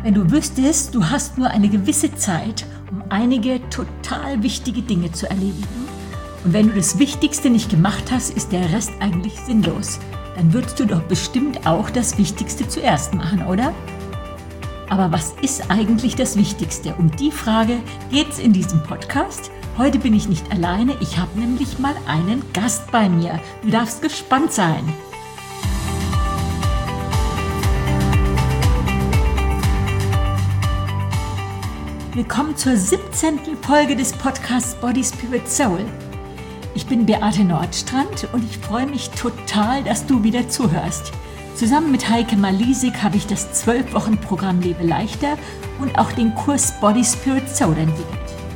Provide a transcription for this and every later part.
Wenn du wüsstest, du hast nur eine gewisse Zeit, um einige total wichtige Dinge zu erledigen, und wenn du das Wichtigste nicht gemacht hast, ist der Rest eigentlich sinnlos, dann würdest du doch bestimmt auch das Wichtigste zuerst machen, oder? Aber was ist eigentlich das Wichtigste? Um die Frage geht's in diesem Podcast. Heute bin ich nicht alleine, ich habe nämlich mal einen Gast bei mir. Du darfst gespannt sein. Willkommen zur 17. Folge des Podcasts Body, Spirit, Soul. Ich bin Beate Nordstrand und ich freue mich total, dass du wieder zuhörst. Zusammen mit Heike Malisik habe ich das 12-Wochen-Programm Lebe leichter und auch den Kurs Body, Spirit, Soul entwickelt.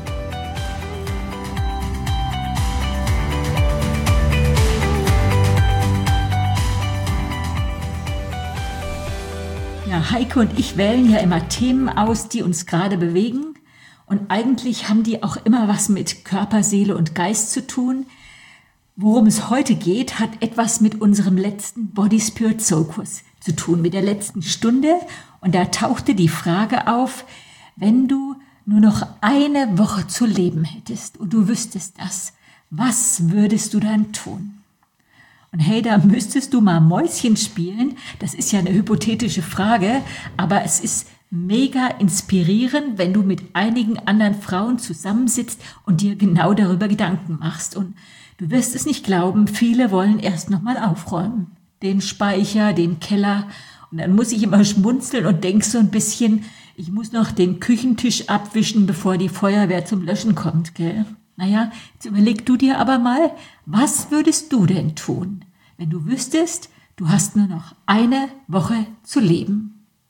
Ja, Heike und ich wählen ja immer Themen aus, die uns gerade bewegen. Und eigentlich haben die auch immer was mit Körper, Seele und Geist zu tun. Worum es heute geht, hat etwas mit unserem letzten Body, Spirit, Soul Kurs zu tun, mit der letzten Stunde. Und da tauchte die Frage auf, wenn du nur noch eine Woche zu leben hättest und du wüsstest das, was würdest du dann tun? Und hey, da müsstest du mal Mäuschen spielen. Das ist ja eine hypothetische Frage, aber es ist mega inspirierend, wenn du mit einigen anderen Frauen zusammensitzt und dir genau darüber Gedanken machst. Und du wirst es nicht glauben, viele wollen erst nochmal aufräumen. Den Speicher, den Keller. Und dann muss ich immer schmunzeln und denk so ein bisschen, ich muss noch den Küchentisch abwischen, bevor die Feuerwehr zum Löschen kommt, gell? Naja, jetzt überleg du dir aber mal, was würdest du denn tun, wenn du wüsstest, du hast nur noch eine Woche zu leben?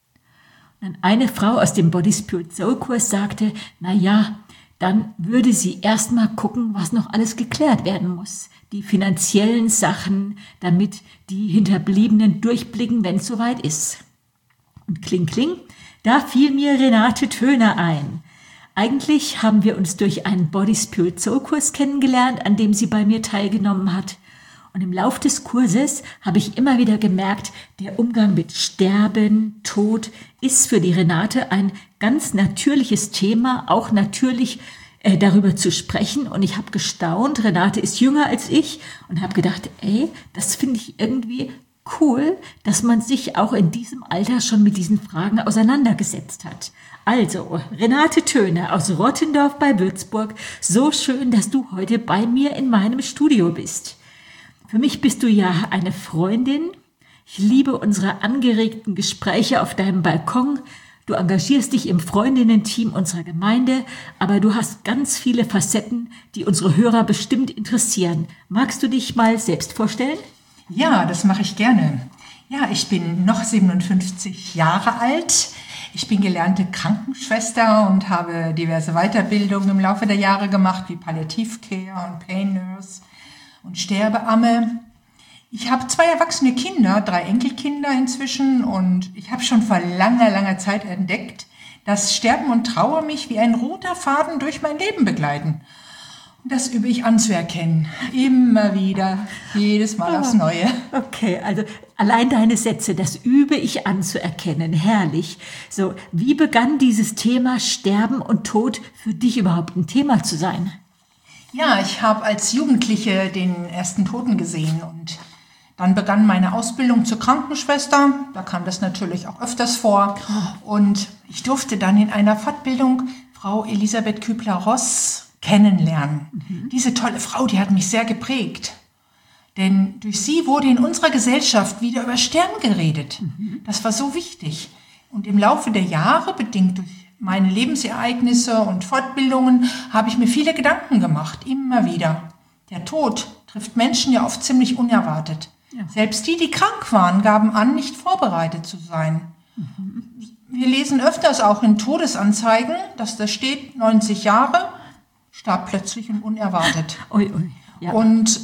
Und eine Frau aus dem Body Spirit Soul Kurs sagte, naja, dann würde sie erstmal gucken, was noch alles geklärt werden muss. Die finanziellen Sachen, damit die Hinterbliebenen durchblicken, wenn es soweit ist. Und kling, kling, da fiel mir Renate Töner ein. Eigentlich haben wir uns durch einen Body Spirit Soul Kurs kennengelernt, an dem sie bei mir teilgenommen hat. Und im Lauf des Kurses habe ich immer wieder gemerkt, der Umgang mit Sterben, Tod ist für die Renate ein ganz natürliches Thema, auch natürlich darüber zu sprechen. Und ich habe gestaunt, Renate ist jünger als ich und habe gedacht, das finde ich irgendwie cool, dass man sich auch in diesem Alter schon mit diesen Fragen auseinandergesetzt hat. Also, Renate Töner aus Rottendorf bei Würzburg, so schön, dass du heute bei mir in meinem Studio bist. Für mich bist du ja eine Freundin. Ich liebe unsere angeregten Gespräche auf deinem Balkon. Du engagierst dich im Freundinnen-Team unserer Gemeinde, aber du hast ganz viele Facetten, die unsere Hörer bestimmt interessieren. Magst du dich mal selbst vorstellen? Ja, das mache ich gerne. Ja, ich bin noch 57 Jahre alt. Ich bin gelernte Krankenschwester und habe diverse Weiterbildungen im Laufe der Jahre gemacht, wie Palliativcare und Pain Nurse und Sterbeamme. Ich habe 2 erwachsene Kinder, 3 Enkelkinder inzwischen und ich habe schon vor langer, langer Zeit entdeckt, dass Sterben und Trauer mich wie ein roter Faden durch mein Leben begleiten. Und das übe ich anzuerkennen. Immer wieder, jedes Mal aufs Neue. Okay, also allein deine Sätze, das übe ich anzuerkennen. Herrlich. So, wie begann dieses Thema Sterben und Tod für dich überhaupt ein Thema zu sein? Ja, ich habe als Jugendliche den ersten Toten gesehen und dann begann meine Ausbildung zur Krankenschwester. Da kam das natürlich auch öfters vor. Und ich durfte dann in einer Fortbildung Frau Elisabeth Kübler-Ross kennenlernen. Diese tolle Frau, die hat mich sehr geprägt. Denn durch sie wurde in unserer Gesellschaft wieder über Sterben geredet. Das war so wichtig. Und im Laufe der Jahre, bedingt durch meine Lebensereignisse und Fortbildungen, habe ich mir viele Gedanken gemacht, immer wieder. Der Tod trifft Menschen ja oft ziemlich unerwartet. Ja. Selbst die krank waren, gaben an, nicht vorbereitet zu sein. Wir lesen öfters auch in Todesanzeigen, dass da steht, 90 Jahre, starb plötzlich und unerwartet. Ja. Und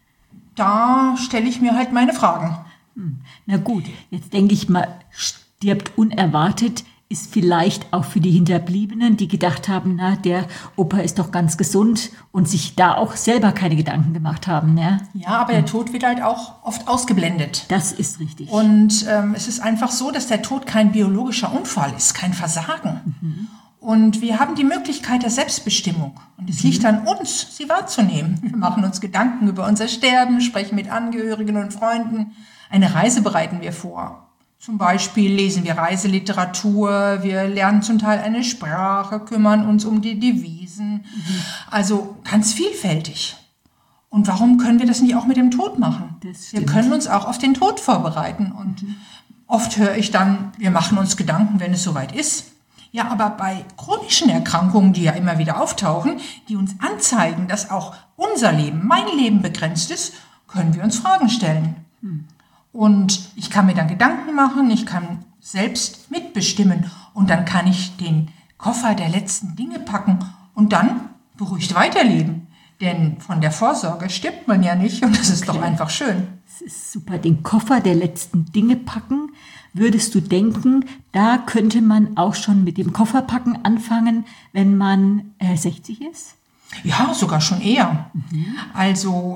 da stelle ich mir halt meine Fragen. Na gut, jetzt denke ich mal, stirbt unerwartet ist vielleicht auch für die Hinterbliebenen, die gedacht haben, na, der Opa ist doch ganz gesund und sich da auch selber keine Gedanken gemacht haben. Ne? Ja, aber der Tod wird halt auch oft ausgeblendet. Das ist richtig. Und es ist einfach so, dass der Tod kein biologischer Unfall ist, kein Versagen. Und wir haben die Möglichkeit der Selbstbestimmung. Und es liegt an uns, sie wahrzunehmen. Wir machen uns Gedanken über unser Sterben, sprechen mit Angehörigen und Freunden. Eine Reise bereiten wir vor. Zum Beispiel lesen wir Reiseliteratur, wir lernen zum Teil eine Sprache, kümmern uns um die Devisen. Also ganz vielfältig. Und warum können wir das nicht auch mit dem Tod machen? Wir können uns auch auf den Tod vorbereiten. Und oft höre ich dann, wir machen uns Gedanken, wenn es soweit ist. Ja, aber bei chronischen Erkrankungen, die ja immer wieder auftauchen, die uns anzeigen, dass auch unser Leben, mein Leben begrenzt ist, können wir uns Fragen stellen. Und ich kann mir dann Gedanken machen, ich kann selbst mitbestimmen und dann kann ich den Koffer der letzten Dinge packen und dann beruhigt weiterleben. Denn von der Vorsorge stirbt man ja nicht und das ist doch einfach schön. Das ist super, den Koffer der letzten Dinge packen. Würdest du denken, da könnte man auch schon mit dem Kofferpacken anfangen, wenn man 60 ist? Ja, sogar schon eher. Also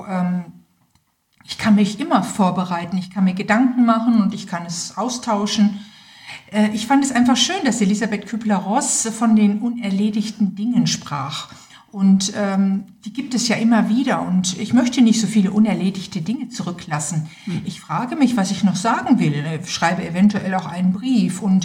ich kann mich immer vorbereiten, ich kann mir Gedanken machen und ich kann es austauschen. Ich fand es einfach schön, dass Elisabeth Kübler-Ross von den unerledigten Dingen sprach. Und die gibt es ja immer wieder und ich möchte nicht so viele unerledigte Dinge zurücklassen. Ich frage mich, was ich noch sagen will, schreibe eventuell auch einen Brief und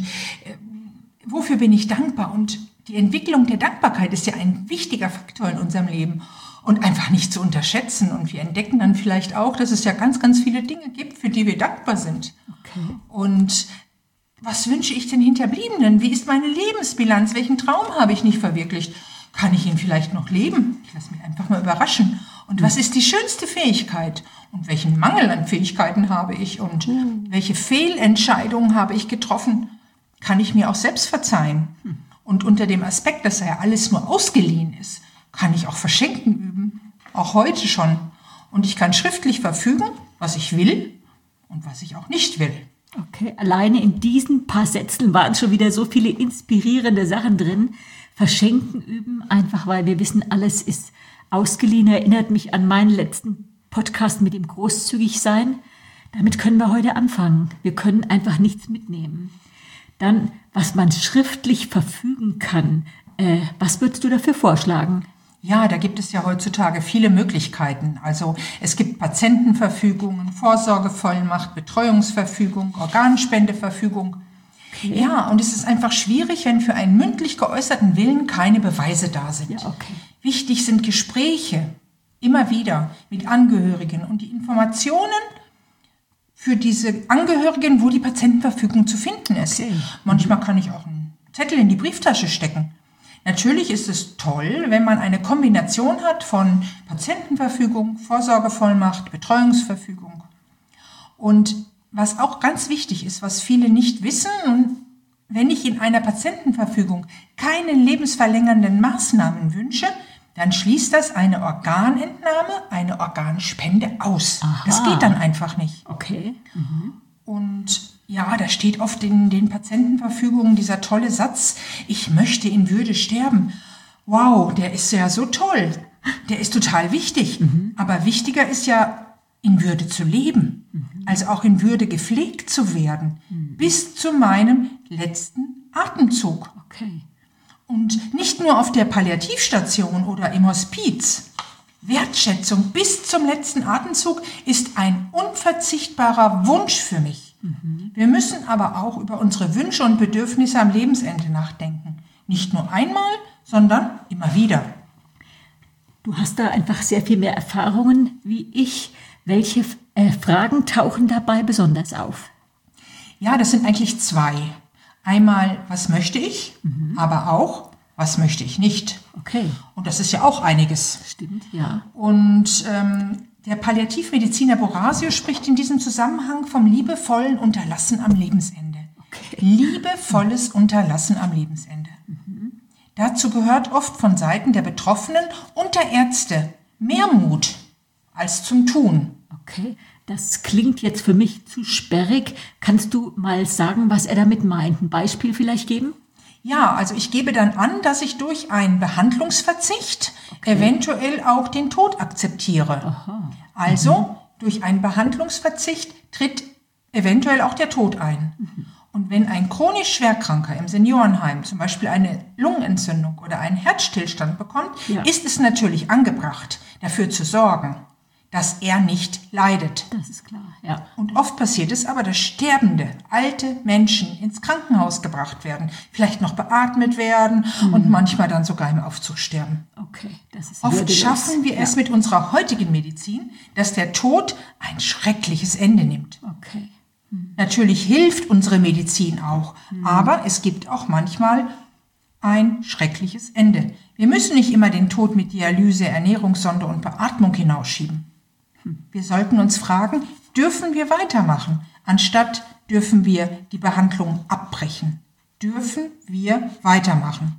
wofür bin ich dankbar? Und die Entwicklung der Dankbarkeit ist ja ein wichtiger Faktor in unserem Leben und einfach nicht zu unterschätzen. Und wir entdecken dann vielleicht auch, dass es ja ganz, ganz viele Dinge gibt, für die wir dankbar sind. Okay. Und was wünsche ich den Hinterbliebenen? Wie ist meine Lebensbilanz? Welchen Traum habe ich nicht verwirklicht? Kann ich ihn vielleicht noch leben? Ich lasse mich einfach mal überraschen. Und was ist die schönste Fähigkeit? Und welchen Mangel an Fähigkeiten habe ich? Und welche Fehlentscheidungen habe ich getroffen? Kann ich mir auch selbst verzeihen? Und unter dem Aspekt, dass ja alles nur ausgeliehen ist, kann ich auch Verschenken üben. Auch heute schon. Und ich kann schriftlich verfügen, was ich will und was ich auch nicht will. Okay, alleine in diesen paar Sätzen waren schon wieder so viele inspirierende Sachen drin. Verschenken üben, einfach weil wir wissen, alles ist ausgeliehen. Erinnert mich an meinen letzten Podcast mit dem Großzügigsein. Damit können wir heute anfangen. Wir können einfach nichts mitnehmen. Dann, was man schriftlich verfügen kann. Was würdest du dafür vorschlagen? Ja, da gibt es ja heutzutage viele Möglichkeiten. Also es gibt Patientenverfügungen, Vorsorgevollmacht, Betreuungsverfügung, Organspendeverfügung. Okay. Ja, und es ist einfach schwierig, wenn für einen mündlich geäußerten Willen keine Beweise da sind. Ja, okay. Wichtig sind Gespräche, immer wieder mit Angehörigen und die Informationen für diese Angehörigen, wo die Patientenverfügung zu finden ist. Okay. Manchmal kann ich auch einen Zettel in die Brieftasche stecken. Natürlich ist es toll, wenn man eine Kombination hat von Patientenverfügung, Vorsorgevollmacht, Betreuungsverfügung. Und was auch ganz wichtig ist, was viele nicht wissen, wenn ich in einer Patientenverfügung keine lebensverlängernden Maßnahmen wünsche, dann schließt das eine Organentnahme, eine Organspende aus. Aha. Das geht dann einfach nicht. Okay. Und ja, da steht oft in den Patientenverfügungen dieser tolle Satz, ich möchte in Würde sterben. Wow, der ist ja so toll. Der ist total wichtig. Aber wichtiger ist ja, in Würde zu leben. Also auch in Würde gepflegt zu werden. Bis zu meinem letzten Atemzug. Okay. Und nicht nur auf der Palliativstation oder im Hospiz. Wertschätzung bis zum letzten Atemzug ist ein unverzichtbarer Wunsch für mich. Wir müssen aber auch über unsere Wünsche und Bedürfnisse am Lebensende nachdenken. Nicht nur einmal, sondern immer wieder. Du hast da einfach sehr viel mehr Erfahrungen wie ich. Welche Fragen tauchen dabei besonders auf? Ja, das sind eigentlich zwei. Einmal, was möchte ich, aber auch, was möchte ich nicht. Okay. Und das ist ja auch einiges. Stimmt, ja. Und der Palliativmediziner Borasio spricht in diesem Zusammenhang vom liebevollen Unterlassen am Lebensende. Okay. Liebevolles Unterlassen am Lebensende. Dazu gehört oft von Seiten der Betroffenen und der Ärzte mehr Mut als zum Tun. Okay, das klingt jetzt für mich zu sperrig. Kannst du mal sagen, was er damit meint? Ein Beispiel vielleicht geben? Ja, also ich gebe dann an, dass ich durch einen Behandlungsverzicht eventuell auch den Tod akzeptiere. Aha. Also durch einen Behandlungsverzicht tritt eventuell auch der Tod ein. Und wenn ein chronisch Schwerkranker im Seniorenheim zum Beispiel eine Lungenentzündung oder einen Herzstillstand bekommt, ist es natürlich angebracht, dafür zu sorgen, dass er nicht leidet. Das ist klar, ja. Und oft passiert es aber, dass sterbende, alte Menschen ins Krankenhaus gebracht werden, vielleicht noch beatmet werden und manchmal dann sogar im Aufzug sterben. Okay, das ist Oft würdelos. schaffen wir es mit unserer heutigen Medizin, dass der Tod ein schreckliches Ende nimmt. Okay. Natürlich hilft unsere Medizin auch, aber es gibt auch manchmal ein schreckliches Ende. Wir müssen nicht immer den Tod mit Dialyse, Ernährungssonde und Beatmung hinausschieben. Wir sollten uns fragen, dürfen wir weitermachen, anstatt dürfen wir die Behandlung abbrechen. Dürfen wir weitermachen?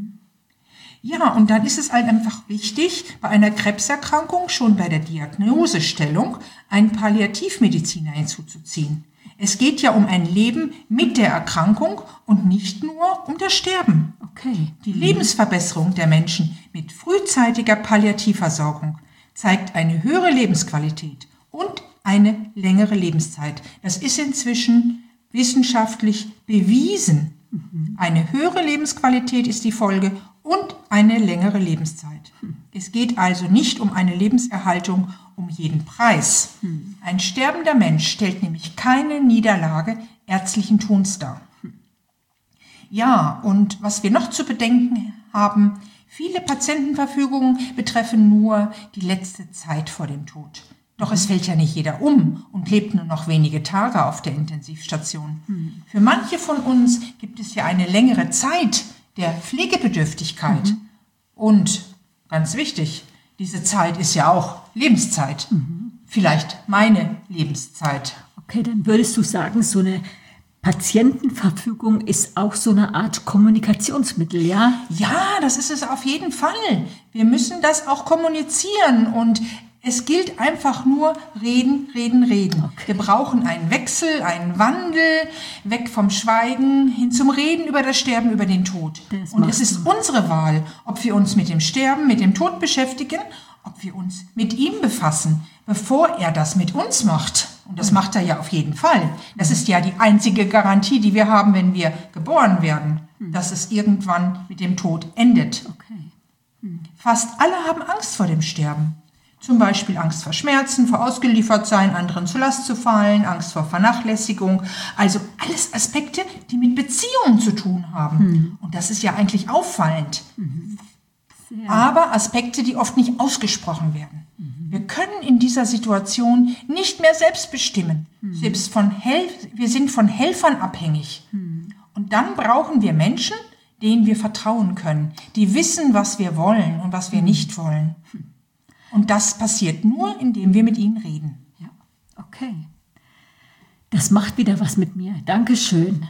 Ja, und dann ist es halt einfach wichtig, bei einer Krebserkrankung schon bei der Diagnosestellung einen Palliativmediziner hinzuzuziehen. Es geht ja um ein Leben mit der Erkrankung und nicht nur um das Sterben. Okay. Die Lebensverbesserung der Menschen mit frühzeitiger Palliativversorgung zeigt eine höhere Lebensqualität und eine längere Lebenszeit. Das ist inzwischen wissenschaftlich bewiesen. Eine höhere Lebensqualität ist die Folge und eine längere Lebenszeit. Es geht also nicht um eine Lebenserhaltung um jeden Preis. Ein sterbender Mensch stellt nämlich keine Niederlage ärztlichen Tuns dar. Ja, und was wir noch zu bedenken haben, viele Patientenverfügungen betreffen nur die letzte Zeit vor dem Tod. Doch es fällt ja nicht jeder um und lebt nur noch wenige Tage auf der Intensivstation. Für manche von uns gibt es ja eine längere Zeit der Pflegebedürftigkeit. Und ganz wichtig, diese Zeit ist ja auch Lebenszeit. Vielleicht meine Lebenszeit. Okay, dann würdest du sagen, so eine Patientenverfügung ist auch so eine Art Kommunikationsmittel, ja? Ja, das ist es auf jeden Fall. Wir müssen das auch kommunizieren und es gilt einfach nur reden, reden, reden. Okay. Wir brauchen einen Wechsel, einen Wandel, weg vom Schweigen hin zum Reden über das Sterben, über den Tod. Und es ist unsere Wahl, ob wir uns mit dem Sterben, mit dem Tod beschäftigen, ob wir uns mit ihm befassen, bevor er das mit uns macht. Und das macht er ja auf jeden Fall. Das ist ja die einzige Garantie, die wir haben, wenn wir geboren werden, dass es irgendwann mit dem Tod endet. Okay. Fast alle haben Angst vor dem Sterben. Zum Beispiel Angst vor Schmerzen, vor Ausgeliefertsein, anderen zur Last zu fallen, Angst vor Vernachlässigung. Also alles Aspekte, die mit Beziehungen zu tun haben. Und das ist ja eigentlich auffallend. Aber Aspekte, die oft nicht ausgesprochen werden. Wir können in dieser Situation nicht mehr selbst bestimmen. Wir sind von Helfern abhängig. Und dann brauchen wir Menschen, denen wir vertrauen können, die wissen, was wir wollen und was wir nicht wollen. Und das passiert nur, indem wir mit ihnen reden. Ja, okay. Das macht wieder was mit mir. Dankeschön.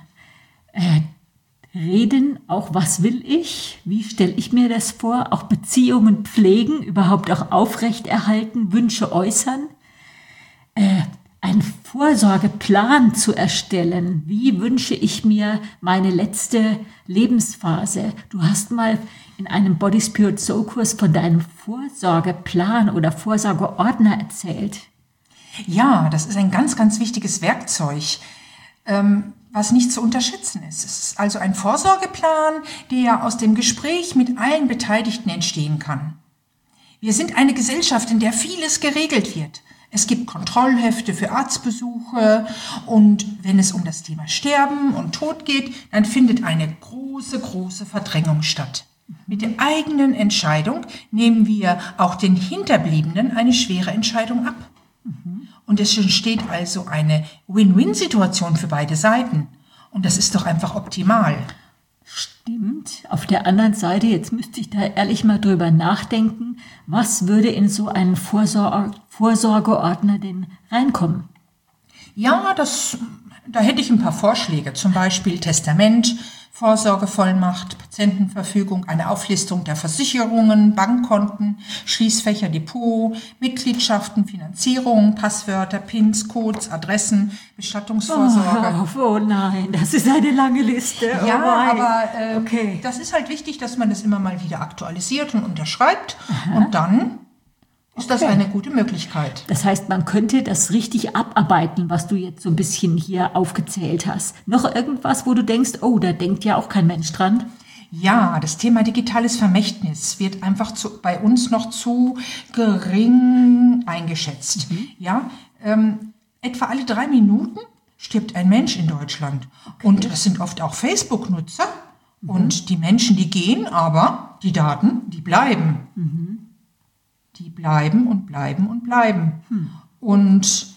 Reden, auch was will ich? Wie stelle ich mir das vor? Auch Beziehungen pflegen, überhaupt auch aufrechterhalten, Wünsche äußern. Einen Vorsorgeplan zu erstellen. Wie wünsche ich mir meine letzte Lebensphase? Du hast mal in einem Body Spirit Soul Kurs von deinem Vorsorgeplan oder Vorsorgeordner erzählt. Ja, das ist ein ganz, ganz wichtiges Werkzeug, was nicht zu unterschätzen ist. Es ist also ein Vorsorgeplan, der aus dem Gespräch mit allen Beteiligten entstehen kann. Wir sind eine Gesellschaft, in der vieles geregelt wird. Es gibt Kontrollhefte für Arztbesuche und wenn es um das Thema Sterben und Tod geht, dann findet eine große, große Verdrängung statt. Mit der eigenen Entscheidung nehmen wir auch den Hinterbliebenen eine schwere Entscheidung ab. Und es entsteht also eine Win-Win-Situation für beide Seiten. Und das ist doch einfach optimal. Stimmt. Auf der anderen Seite, jetzt müsste ich da ehrlich mal drüber nachdenken, was würde in so einen Vorsorgeordner denn reinkommen? Ja, da hätte ich ein paar Vorschläge. Zum Beispiel Testament, Vorsorgevollmacht, Patientenverfügung, eine Auflistung der Versicherungen, Bankkonten, Schließfächer, Depot, Mitgliedschaften, Finanzierung, Passwörter, Pins, Codes, Adressen, Bestattungsvorsorge. Oh nein, das ist eine lange Liste. Ja, nein. aber Okay. das ist halt wichtig, dass man das immer mal wieder aktualisiert und unterschreibt. Und dann ist das eine gute Möglichkeit. Das heißt, man könnte das richtig abarbeiten, was du jetzt so ein bisschen hier aufgezählt hast. Noch irgendwas, wo du denkst, oh, da denkt ja auch kein Mensch dran? Ja, das Thema digitales Vermächtnis wird einfach bei uns noch zu gering eingeschätzt. Ja, etwa alle 3 Minuten stirbt ein Mensch in Deutschland. Okay. Und das sind oft auch Facebook-Nutzer. Und die Menschen, die gehen, aber die Daten, die bleiben. Die bleiben und bleiben und bleiben. Und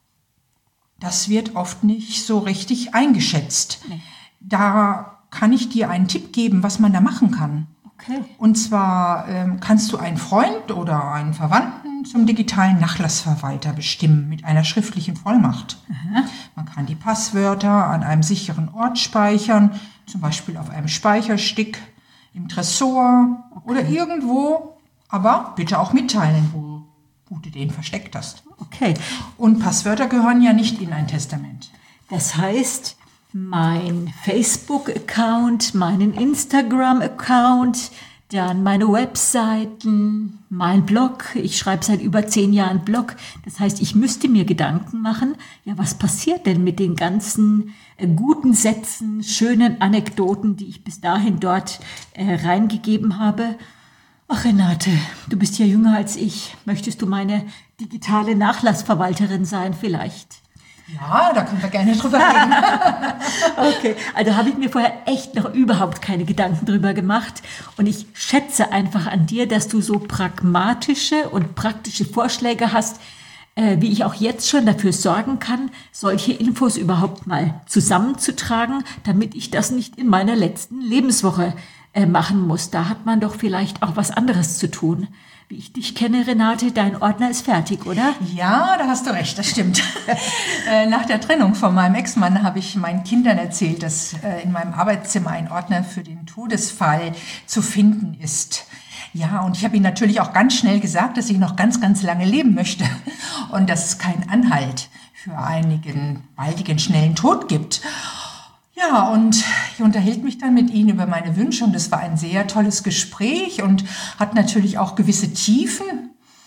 das wird oft nicht so richtig eingeschätzt. Nee. Da kann ich dir einen Tipp geben, was man da machen kann. Okay. Und zwar kannst du einen Freund oder einen Verwandten zum digitalen Nachlassverwalter bestimmen mit einer schriftlichen Vollmacht. Aha. Man kann die Passwörter an einem sicheren Ort speichern, zum Beispiel auf einem Speicherstick, im Tresor oder irgendwo. Aber bitte auch mitteilen, wo du den versteckt hast. Okay. Und Passwörter gehören ja nicht in ein Testament. Das heißt, mein Facebook-Account, meinen Instagram-Account, dann meine Webseiten, mein Blog. Ich schreibe seit über 10 Jahren Blog. Das heißt, ich müsste mir Gedanken machen, ja, was passiert denn mit den ganzen guten Sätzen, schönen Anekdoten, die ich bis dahin dort reingegeben habe. Ach Renate, du bist ja jünger als ich. Möchtest du meine digitale Nachlassverwalterin sein vielleicht? Ja, da können wir gerne drüber reden. Okay, also habe ich mir vorher echt noch überhaupt keine Gedanken drüber gemacht. Und ich schätze einfach an dir, dass du so pragmatische und praktische Vorschläge hast, wie ich auch jetzt schon dafür sorgen kann, solche Infos überhaupt mal zusammenzutragen, damit ich das nicht in meiner letzten Lebenswoche machen muss. Da hat man doch vielleicht auch was anderes zu tun. Wie ich dich kenne, Renate, dein Ordner ist fertig, oder? Ja, da hast du recht, das stimmt. Nach der Trennung von meinem Ex-Mann habe ich meinen Kindern erzählt, dass in meinem Arbeitszimmer ein Ordner für den Todesfall zu finden ist. Ja, und ich habe ihnen natürlich auch ganz schnell gesagt, dass ich noch ganz, ganz lange leben möchte und dass es keinen Anhalt für einigen baldigen, schnellen Tod gibt. Ja, und ich unterhielt mich dann mit ihnen über meine Wünsche und es war ein sehr tolles Gespräch und hat natürlich auch gewisse Tiefen.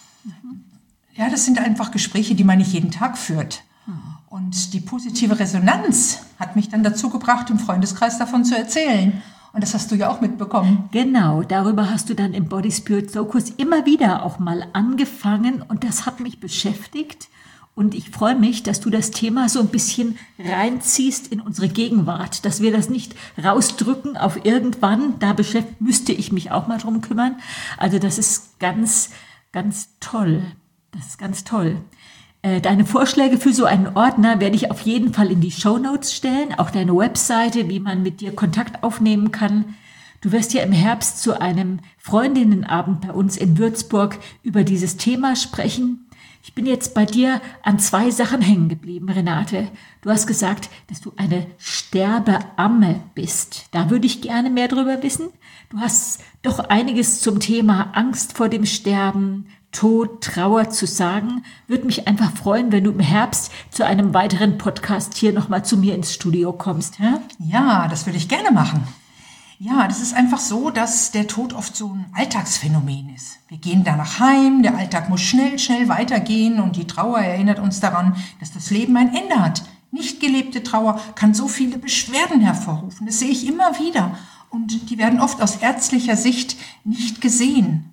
Ja, das sind einfach Gespräche, die man nicht jeden Tag führt. Und die positive Resonanz hat mich dann dazu gebracht, im Freundeskreis davon zu erzählen. Und das hast du ja auch mitbekommen. Genau, darüber hast du dann im Body Spirit Soul Kurs immer wieder auch mal angefangen und das hat mich beschäftigt. Und ich freue mich, dass du das Thema so ein bisschen reinziehst in unsere Gegenwart, dass wir das nicht rausdrücken auf irgendwann. Da müsste ich mich auch mal drum kümmern. Also das ist ganz, ganz toll. Das ist ganz toll. Deine Vorschläge für so einen Ordner werde ich auf jeden Fall in die Shownotes stellen. Auch deine Webseite, wie man mit dir Kontakt aufnehmen kann. Du wirst ja im Herbst zu einem Freundinnenabend bei uns in Würzburg über dieses Thema sprechen. Ich bin jetzt bei dir an 2 Sachen hängen geblieben, Renate. Du hast gesagt, dass du eine Sterbeamme bist. Da würde ich gerne mehr drüber wissen. Du hast doch einiges zum Thema Angst vor dem Sterben, Tod, Trauer zu sagen. Würde mich einfach freuen, wenn du im Herbst zu einem weiteren Podcast hier nochmal zu mir ins Studio kommst. Hä? Ja, das würde ich gerne machen. Ja, das ist einfach so, dass der Tod oft so ein Alltagsphänomen ist. Wir gehen danach heim, der Alltag muss schnell, schnell weitergehen und die Trauer erinnert uns daran, dass das Leben ein Ende hat. Nicht gelebte Trauer kann so viele Beschwerden hervorrufen. Das sehe ich immer wieder. Und die werden oft aus ärztlicher Sicht nicht gesehen.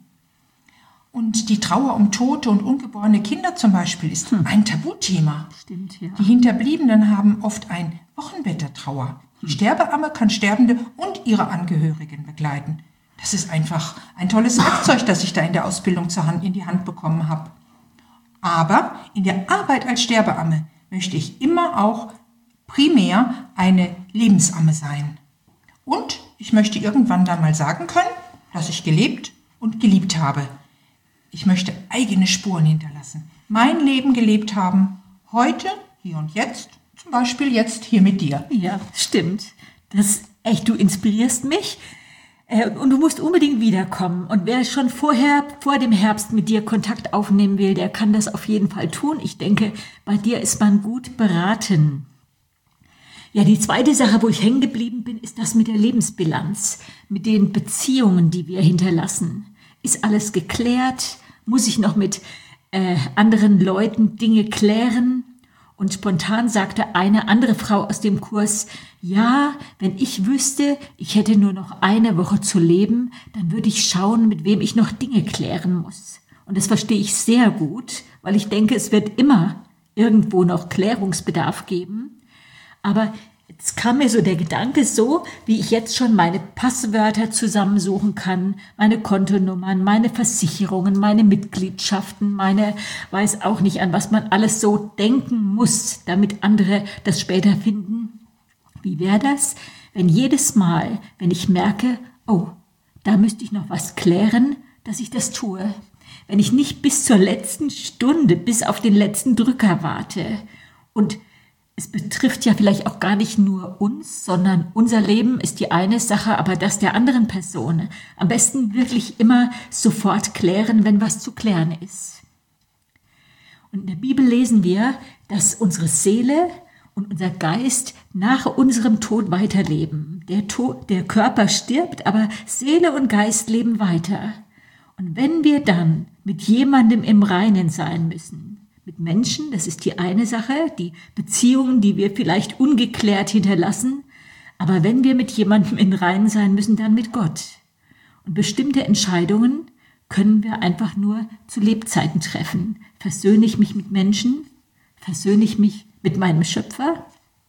Und die Trauer um tote und ungeborene Kinder zum Beispiel ist ein Tabuthema. Stimmt, ja. Die Hinterbliebenen haben oft ein Wochenbett der Trauer. Die Sterbeamme kann Sterbende und ihre Angehörigen begleiten. Das ist einfach ein tolles Werkzeug, das ich da in der Ausbildung in die Hand bekommen habe. Aber in der Arbeit als Sterbeamme möchte ich immer auch primär eine Lebensamme sein. Und ich möchte irgendwann dann mal sagen können, dass ich gelebt und geliebt habe. Ich möchte eigene Spuren hinterlassen. Mein Leben gelebt haben, heute, hier und jetzt, zum Beispiel jetzt hier mit dir. Ja, stimmt. Das Echt, du inspirierst mich. Und du musst unbedingt wiederkommen. Und wer schon vor dem Herbst mit dir Kontakt aufnehmen will, der kann das auf jeden Fall tun. Ich denke, bei dir ist man gut beraten. Ja, die zweite Sache, wo ich hängen geblieben bin, ist das mit der Lebensbilanz, mit den Beziehungen, die wir hinterlassen. Ist alles geklärt? Muss ich noch mit anderen Leuten Dinge klären? Und spontan sagte eine andere Frau aus dem Kurs, ja, wenn ich wüsste, ich hätte nur noch eine Woche zu leben, dann würde ich schauen, mit wem ich noch Dinge klären muss. Und das verstehe ich sehr gut, weil ich denke, es wird immer irgendwo noch Klärungsbedarf geben. Aber jetzt kam mir so der Gedanke, so wie ich jetzt schon meine Passwörter zusammensuchen kann, meine Kontonummern, meine Versicherungen, meine Mitgliedschaften, weiß auch nicht, an was man alles so denken muss, damit andere das später finden. Wie wäre das, wenn jedes Mal, wenn ich merke, oh, da müsste ich noch was klären, dass ich das tue? Wenn ich nicht bis zur letzten Stunde, bis auf den letzten Drücker warte. Und es betrifft ja vielleicht auch gar nicht nur uns, sondern unser Leben ist die eine Sache, aber das der anderen Person. Am besten wirklich immer sofort klären, wenn was zu klären ist. Und in der Bibel lesen wir, dass unsere Seele und unser Geist nach unserem Tod weiterleben. Der Körper stirbt, aber Seele und Geist leben weiter. Und wenn wir dann mit jemandem im Reinen sein müssen, mit Menschen, das ist die eine Sache, die Beziehungen, die wir vielleicht ungeklärt hinterlassen, aber wenn wir mit jemandem in Reinen sein müssen, dann mit Gott. Und bestimmte Entscheidungen können wir einfach nur zu Lebzeiten treffen. Versöhne ich mich mit Menschen? Versöhne ich mich mit meinem Schöpfer?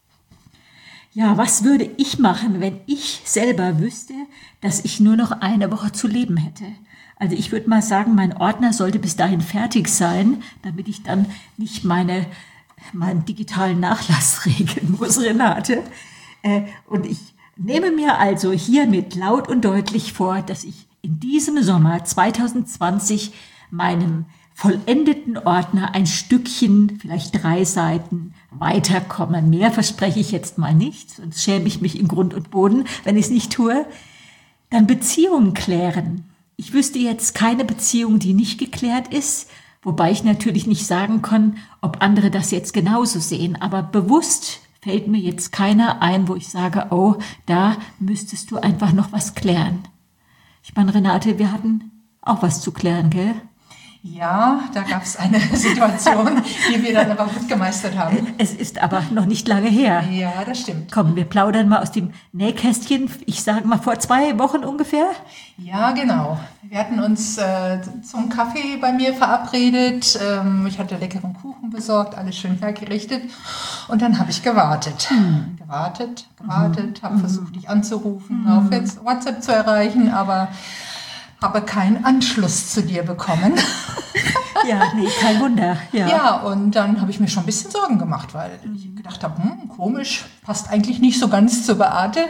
Ja, was würde ich machen, wenn ich selber wüsste, dass ich nur noch eine Woche zu leben hätte? Also ich würde mal sagen, mein Ordner sollte bis dahin fertig sein, damit ich dann nicht meinen digitalen Nachlass regeln muss, Renate. Und ich nehme mir also hiermit laut und deutlich vor, dass ich in diesem Sommer 2020 meinem vollendeten Ordner ein Stückchen, vielleicht 3 Seiten weiterkomme. Mehr verspreche ich jetzt mal nicht, sonst schäme ich mich in Grund und Boden, wenn ich es nicht tue. Dann Beziehungen klären. Ich wüsste jetzt keine Beziehung, die nicht geklärt ist, wobei ich natürlich nicht sagen kann, ob andere das jetzt genauso sehen. Aber bewusst fällt mir jetzt keiner ein, wo ich sage, oh, da müsstest du einfach noch was klären. Ich meine, Renate, wir hatten auch was zu klären, gell? Ja, da gab es eine Situation, die wir dann aber gut gemeistert haben. Es ist aber noch nicht lange her. Ja, das stimmt. Komm, wir plaudern mal aus dem Nähkästchen. Ich sage mal vor 2 Wochen ungefähr. Ja, genau. Wir hatten uns zum Kaffee bei mir verabredet. Ich hatte leckeren Kuchen besorgt, alles schön hergerichtet. Und dann habe ich gewartet. Gewartet, habe versucht, dich anzurufen, auf WhatsApp zu erreichen, aber habe keinen Anschluss zu dir bekommen. Ja, nee, kein Wunder. Ja, und dann habe ich mir schon ein bisschen Sorgen gemacht, weil ich gedacht habe, komisch, passt eigentlich nicht so ganz zur Beate.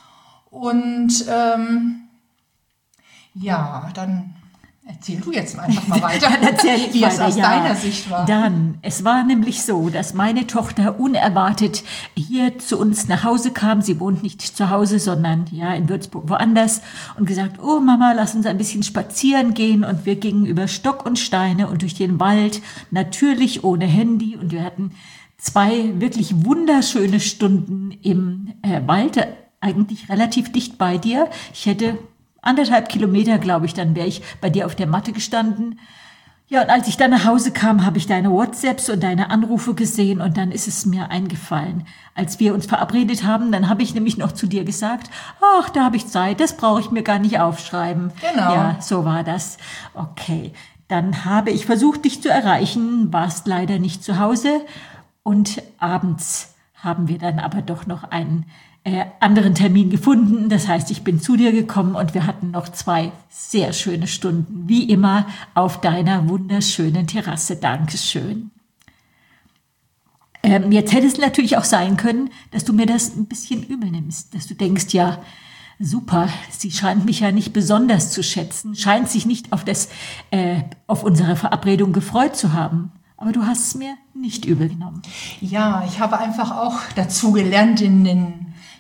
Und ja, dann erzähl du jetzt einfach mal weiter, wie es aus deiner Sicht war. Es war nämlich so, dass meine Tochter unerwartet hier zu uns nach Hause kam. Sie wohnt nicht zu Hause, sondern ja in Würzburg woanders. Und gesagt, oh Mama, lass uns ein bisschen spazieren gehen. Und wir gingen über Stock und Steine und durch den Wald, natürlich ohne Handy. Und wir hatten 2 wirklich wunderschöne Stunden im Wald, eigentlich relativ dicht bei dir. Ich hätte 1,5 Kilometer, glaube ich, dann wäre ich bei dir auf der Matte gestanden. Ja, und als ich dann nach Hause kam, habe ich deine WhatsApps und deine Anrufe gesehen und dann ist es mir eingefallen. Als wir uns verabredet haben, dann habe ich nämlich noch zu dir gesagt, ach, da habe ich Zeit, das brauche ich mir gar nicht aufschreiben. Genau. Ja, so war das. Okay, dann habe ich versucht, dich zu erreichen, warst leider nicht zu Hause und abends haben wir dann aber doch noch einen anderen Termin gefunden. Das heißt, ich bin zu dir gekommen und wir hatten noch 2 sehr schöne Stunden, wie immer, auf deiner wunderschönen Terrasse. Dankeschön. Jetzt hätte es natürlich auch sein können, dass du mir das ein bisschen übel nimmst, dass du denkst, ja, super, sie scheint mich ja nicht besonders zu schätzen, scheint sich nicht auf unsere Verabredung gefreut zu haben. Aber du hast es mir nicht übel genommen. Ja, ich habe einfach auch dazu gelernt in den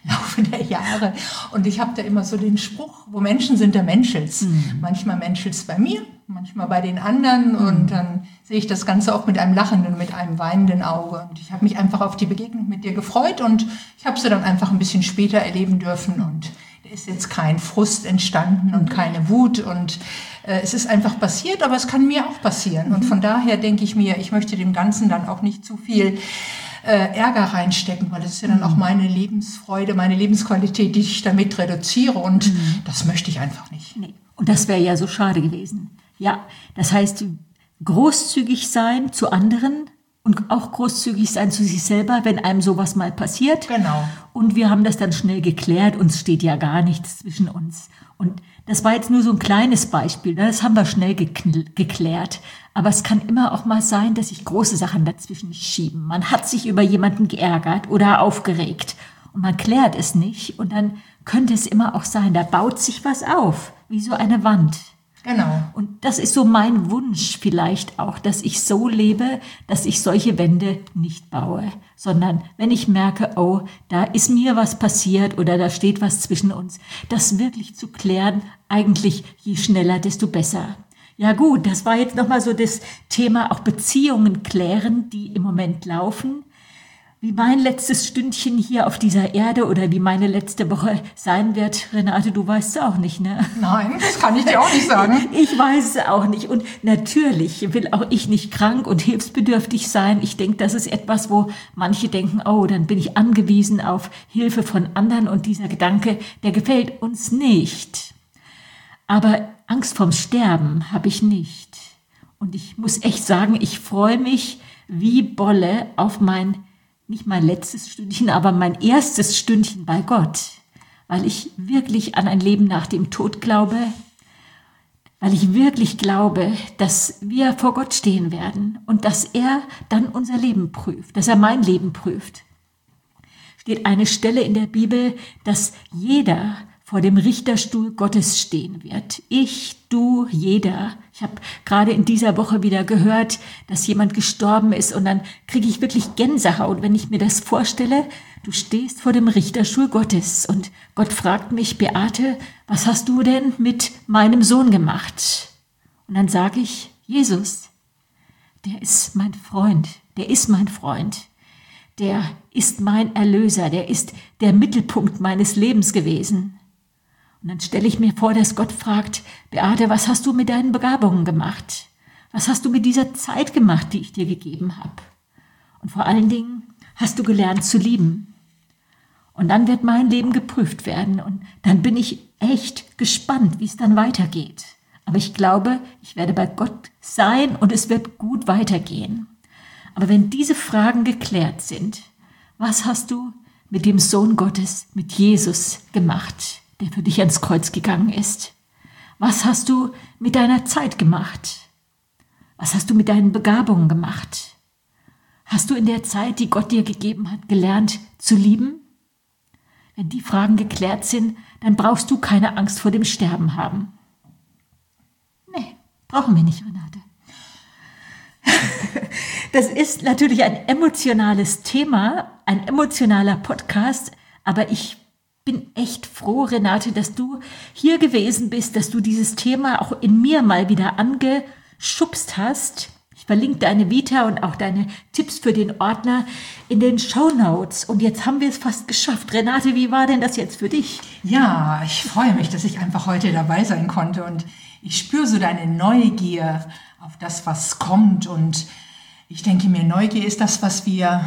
Laufe der Jahre. Und ich habe da immer so den Spruch, wo Menschen sind, da menschelt's. Manchmal menschelt's bei mir, manchmal bei den anderen. Und dann sehe ich das Ganze auch mit einem lachenden, mit einem weinenden Auge. Und ich habe mich einfach auf die Begegnung mit dir gefreut. Und ich habe sie dann einfach ein bisschen später erleben dürfen. Und da ist jetzt kein Frust entstanden und keine Wut. Und es ist einfach passiert, aber es kann mir auch passieren. Und von daher denke ich mir, ich möchte dem Ganzen dann auch nicht zu viel Ärger reinstecken, weil das ist ja dann auch meine Lebensfreude, meine Lebensqualität, die ich damit reduziere, und das möchte ich einfach nicht. Nee. Und das wäre ja so schade gewesen. Ja, das heißt, großzügig sein zu anderen und auch großzügig sein zu sich selber, wenn einem sowas mal passiert. Genau. Und wir haben das dann schnell geklärt, uns steht ja gar nichts zwischen uns. Und das war jetzt nur so ein kleines Beispiel, das haben wir schnell geklärt. Aber es kann immer auch mal sein, dass sich große Sachen dazwischen schieben. Man hat sich über jemanden geärgert oder aufgeregt und man klärt es nicht. Und dann könnte es immer auch sein, da baut sich was auf, wie so eine Wand. Genau. Und das ist so mein Wunsch vielleicht auch, dass ich so lebe, dass ich solche Wände nicht baue, sondern wenn ich merke, oh, da ist mir was passiert oder da steht was zwischen uns, das wirklich zu klären, eigentlich je schneller, desto besser. Ja gut, das war jetzt nochmal so das Thema, auch Beziehungen klären, die im Moment laufen. Wie mein letztes Stündchen hier auf dieser Erde oder wie meine letzte Woche sein wird, Renate, du weißt es auch nicht, ne? Nein, das kann ich dir auch nicht sagen. Ich weiß es auch nicht. Und natürlich will auch ich nicht krank und hilfsbedürftig sein. Ich denke, das ist etwas, wo manche denken, oh, dann bin ich angewiesen auf Hilfe von anderen. Und dieser Gedanke, der gefällt uns nicht. Aber Angst vorm Sterben habe ich nicht. Und ich muss echt sagen, ich freue mich wie Bolle auf nicht mein letztes Stündchen, aber mein erstes Stündchen bei Gott, weil ich wirklich an ein Leben nach dem Tod glaube, weil ich wirklich glaube, dass wir vor Gott stehen werden und dass er dann unser Leben prüft, dass er mein Leben prüft. Steht eine Stelle in der Bibel, dass jeder vor dem Richterstuhl Gottes stehen wird. Ich, du, jeder. Ich habe gerade in dieser Woche wieder gehört, dass jemand gestorben ist und dann kriege ich wirklich Gänsehaut, wenn ich mir das vorstelle. Du stehst vor dem Richterstuhl Gottes und Gott fragt mich, Beate, was hast du denn mit meinem Sohn gemacht? Und dann sage ich, Jesus, der ist mein Freund, der ist mein Freund. Der ist mein Erlöser, der ist der Mittelpunkt meines Lebens gewesen. Und dann stelle ich mir vor, dass Gott fragt, Beate, was hast du mit deinen Begabungen gemacht? Was hast du mit dieser Zeit gemacht, die ich dir gegeben habe? Und vor allen Dingen, hast du gelernt zu lieben? Und dann wird mein Leben geprüft werden und dann bin ich echt gespannt, wie es dann weitergeht. Aber ich glaube, ich werde bei Gott sein und es wird gut weitergehen. Aber wenn diese Fragen geklärt sind, was hast du mit dem Sohn Gottes, mit Jesus gemacht, der für dich ans Kreuz gegangen ist? Was hast du mit deiner Zeit gemacht? Was hast du mit deinen Begabungen gemacht? Hast du in der Zeit, die Gott dir gegeben hat, gelernt zu lieben? Wenn die Fragen geklärt sind, dann brauchst du keine Angst vor dem Sterben haben. Nee, brauchen wir nicht, Renate. Das ist natürlich ein emotionales Thema, ein emotionaler Podcast, aber ich bin echt froh, Renate, dass du hier gewesen bist, dass du dieses Thema auch in mir mal wieder angeschubst hast. Ich verlinke deine Vita und auch deine Tipps für den Ordner in den Shownotes. Und jetzt haben wir es fast geschafft. Renate, wie war denn das jetzt für dich? Ja, ich freue mich, dass ich einfach heute dabei sein konnte und ich spüre so deine Neugier auf das, was kommt, und ich denke mir, Neugier ist das, was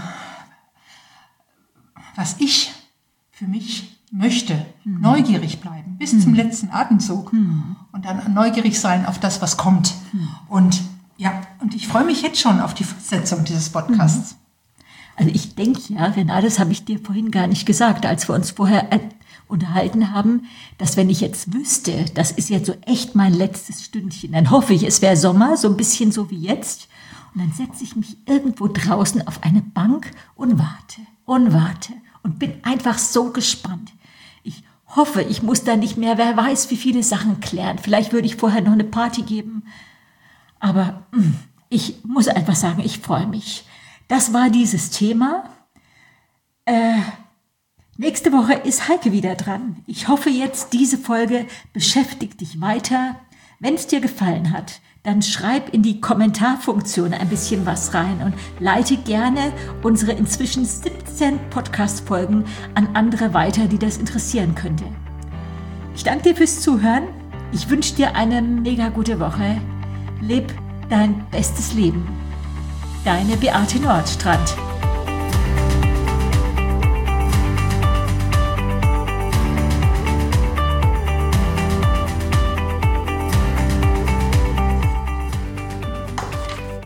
ich für mich möchte, neugierig bleiben, bis zum letzten Atemzug und dann neugierig sein auf das, was kommt. Und ja, und ich freue mich jetzt schon auf die Fortsetzung dieses Podcasts. Also ich denke ja, Renate, das habe ich dir vorhin gar nicht gesagt, als wir uns vorher unterhalten haben, dass wenn ich jetzt wüsste, das ist jetzt so echt mein letztes Stündchen, dann hoffe ich, es wäre Sommer, so ein bisschen so wie jetzt, und dann setze ich mich irgendwo draußen auf eine Bank und warte und bin einfach so gespannt. Ich hoffe, ich muss da nicht mehr, wer weiß, wie viele Sachen klären. Vielleicht würde ich vorher noch eine Party geben. Aber ich muss einfach sagen, ich freue mich. Das war dieses Thema. Nächste Woche ist Heike wieder dran. Ich hoffe jetzt, diese Folge beschäftigt dich weiter. Wenn es dir gefallen hat, dann schreib in die Kommentarfunktion ein bisschen was rein und leite gerne unsere inzwischen 17 Podcast-Folgen an andere weiter, die das interessieren könnte. Ich danke dir fürs Zuhören. Ich wünsche dir eine mega gute Woche. Leb dein bestes Leben. Deine Beate Nordstrand.